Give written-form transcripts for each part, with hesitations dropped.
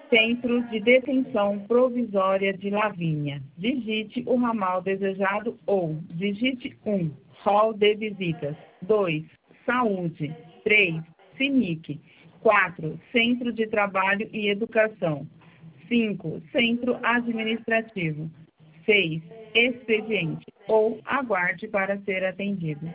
Centro de Detenção Provisória de Lavínia. Digite o ramal desejado ou digite 1, hall de visitas. 2, saúde. 3, CINIC. 4, Centro de Trabalho e Educação. 5, Centro Administrativo. 6, expediente. Ou aguarde para ser atendido.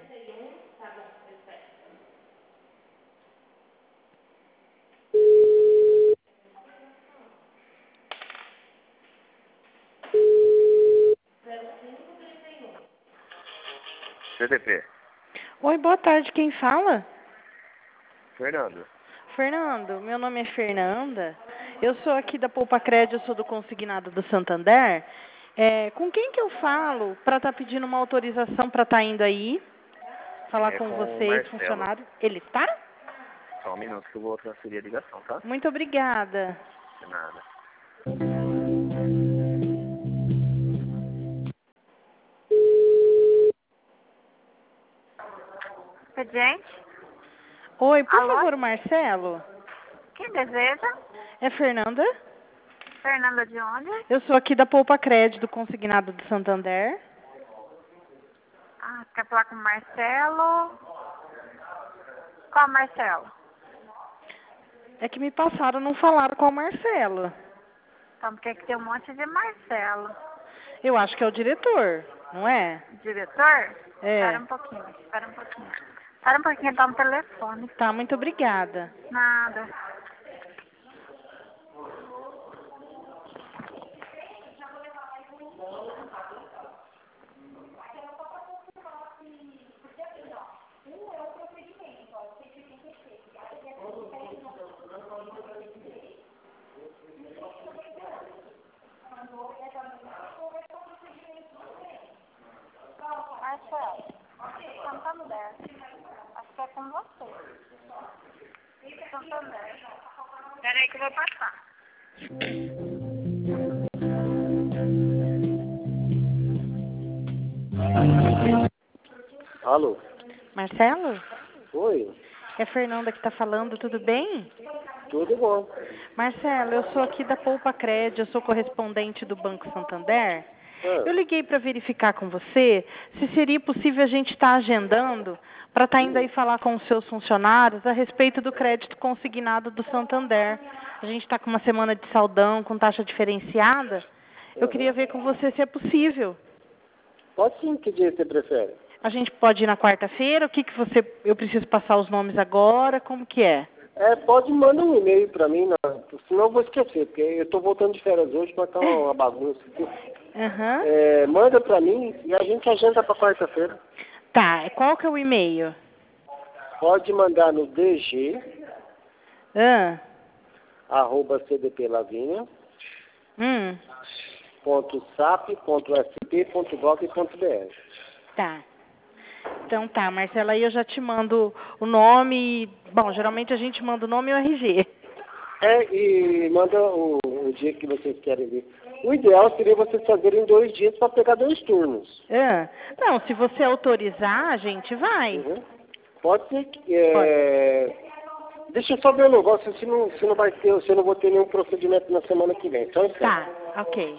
CDP. Oi, boa tarde. Quem fala? Fernando. Fernando, meu nome é Fernanda. Eu sou aqui da Poupa Crédito, eu sou do Consignado do Santander. Com quem que eu falo para estar pedindo uma autorização para estar indo aí? Falar com vocês, funcionário. Ele tá? Só um minuto que eu vou transferir a ligação, tá? Muito obrigada. De nada. Expediente? Oi, por Alô? favor, Marcelo? Quem deseja? É Fernanda? Fernanda de onde? Eu sou aqui da Poupa Crédito, do Consignado do Santander. Ah, quer falar com o Marcelo? Qual Marcelo? É que me passaram, não falaram com o Marcelo. Então, porque aqui tem um monte de Marcelo. Eu acho que é o diretor, não é? Diretor? É. Espera um pouquinho. Espera um pouquinho, tá no telefone. Tá, muito obrigada. Nada. Marcelo, Santander. Acho que é com você. Santander. Espera aí que eu vou passar. Alô? Marcelo? Oi? É Fernanda que está falando, tudo bem? Tudo bom? Marcelo, eu sou aqui da Poupa Crédito, eu sou correspondente do Banco Santander. Eu liguei para verificar com você se seria possível a gente estar agendando para estar indo aí falar com os seus funcionários a respeito do crédito consignado do Santander. A gente está com uma semana de saldão com taxa diferenciada. Eu queria ver com você se é possível. Pode sim, que dia você prefere? A gente pode ir na quarta-feira? O que que você... Eu preciso passar os nomes agora? Como que é? Pode mandar um e-mail pra mim, senão eu vou esquecer, porque eu tô voltando de férias hoje, mas tá uma bagunça aqui. Manda pra mim e a gente agenda pra quarta-feira. Tá, qual que é o e-mail? Pode mandar no dg, @cdplavinia, .sap.sp.gov.br. Tá. Então tá, Marcela, aí eu já te mando o nome. Bom, geralmente a gente manda o nome e o RG. E manda o dia que vocês querem ver. O ideal seria vocês fazerem 2 dias para pegar 2 turnos. Não, se você autorizar, a gente vai. Pode ser que... Deixa eu só ver um negócio, se não vai ter, se eu não vou ter nenhum procedimento na semana que vem. Só isso. Tá, ok.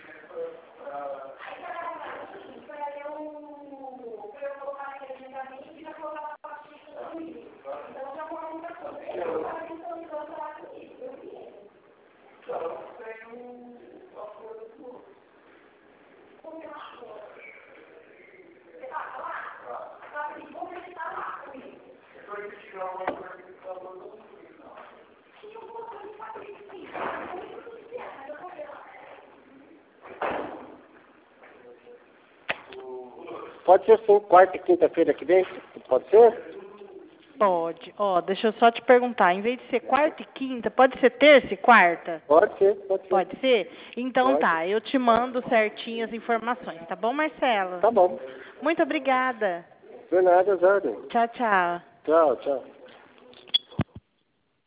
Pode ser sim, quarta e quinta-feira que vem? Pode ser? Pode. Deixa eu só te perguntar, em vez de ser quarta e quinta, pode ser terça e quarta? Pode ser. Pode ser? Então tá, eu te mando certinho as informações, tá bom, Marcelo? Tá bom. Muito obrigada. Por nada, Zarden. Tchau, tchau. Tchau.